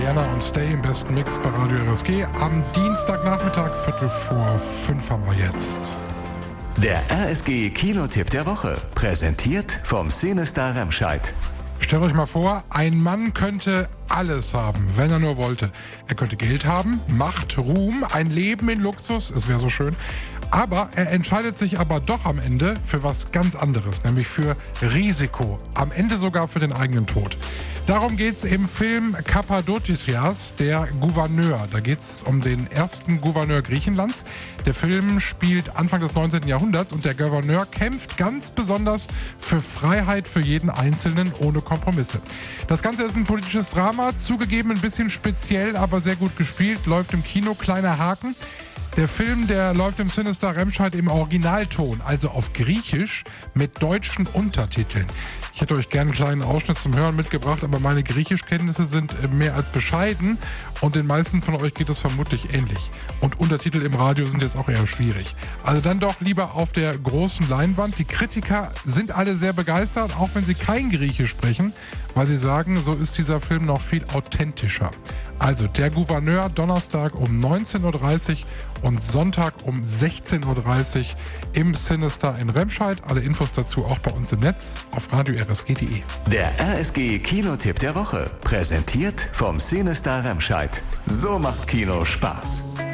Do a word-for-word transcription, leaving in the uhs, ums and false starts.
Rihanna und Stay im besten Mix bei Radio R S G. Am Dienstagnachmittag, Viertel vor fünf haben wir jetzt. Der R S G Kinotipp der Woche, präsentiert vom Cinestar Remscheid. Stellt euch mal vor, ein Mann könnte alles haben, wenn er nur wollte. Er könnte Geld haben, Macht, Ruhm, ein Leben in Luxus, es wäre so schön. Aber er entscheidet sich aber doch am Ende für was ganz anderes, nämlich für Risiko. Am Ende sogar für den eigenen Tod. Darum geht's im Film Kappadokias, der Gouverneur. Da geht's um den ersten Gouverneur Griechenlands. Der Film spielt Anfang des neunzehnten Jahrhunderts und der Gouverneur kämpft ganz besonders für Freiheit für jeden Einzelnen ohne Kompromisse. Das Ganze ist ein politisches Drama, zugegeben ein bisschen speziell, aber sehr gut gespielt, läuft im Kino, kleiner Haken. Der Film, der läuft im Cinestar Remscheid im Originalton, also auf Griechisch mit deutschen Untertiteln. Ich hätte euch gerne einen kleinen Ausschnitt zum Hören mitgebracht, aber meine Griechischkenntnisse sind mehr als bescheiden und den meisten von euch geht es vermutlich ähnlich. Und Untertitel im Radio sind jetzt auch eher schwierig. Also dann doch lieber auf der großen Leinwand. Die Kritiker sind alle sehr begeistert, auch wenn sie kein Griechisch sprechen, weil sie sagen, so ist dieser Film noch viel authentischer. Also der Gouverneur, Donnerstag um neunzehn Uhr dreißig und Sonntag um sechzehn Uhr dreißig im Cinestar in Remscheid. Alle Infos dazu auch bei uns im Netz auf radio r s g punkt d e. Der R S G Kinotipp der Woche, präsentiert vom Cinestar Remscheid. So macht Kino Spaß.